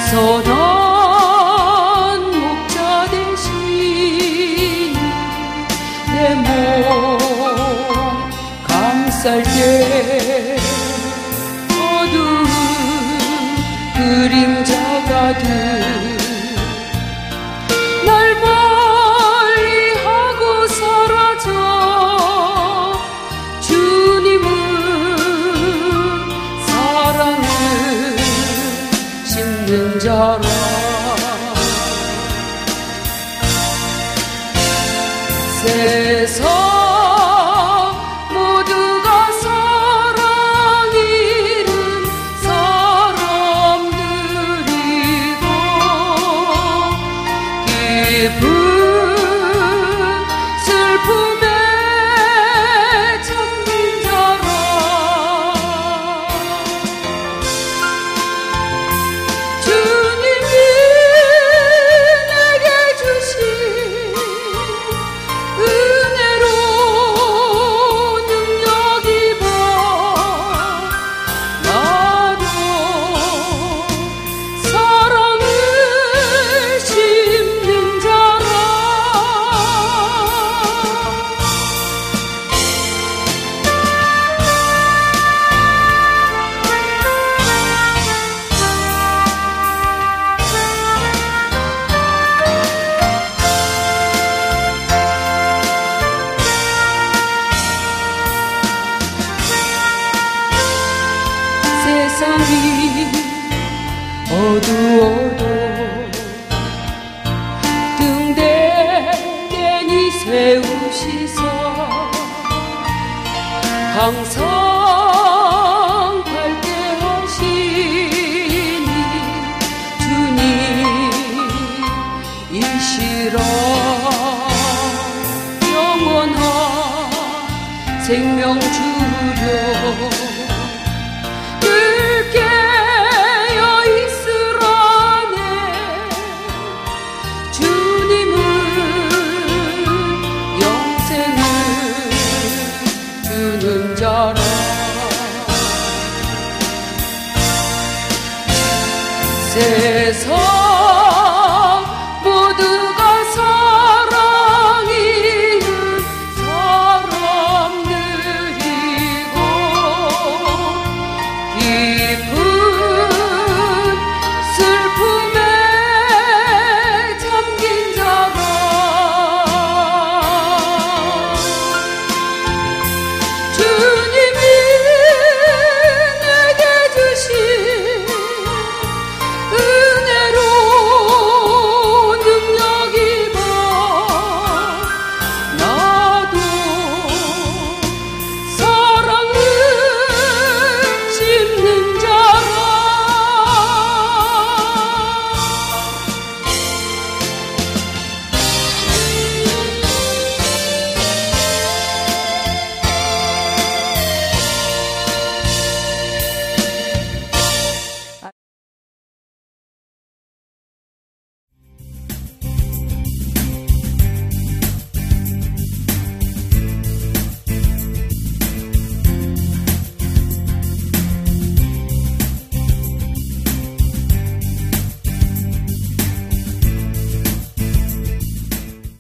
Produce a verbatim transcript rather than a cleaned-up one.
선한 목자 되신 내 몸 감쌀 때 어두운 그림자가 돼 날 멀리 하고 사라져 주님은 사랑을 심는 자라 세상 모두가 사랑 잃은 사람들이고 기쁜 슬픔에 잠긴 자라 주님이 내게 주신 은혜로 능력 입어 나도 사랑을 심는 자라 세상이 어두워도 등대대니 세우시서 항상 밝게 하시니 주님이시라 영원한 생명 주려 늘 깨어 있으라네 주님은 영생을 주는 자라 세상 모두가 사랑 잃은 사람들이고 기쁜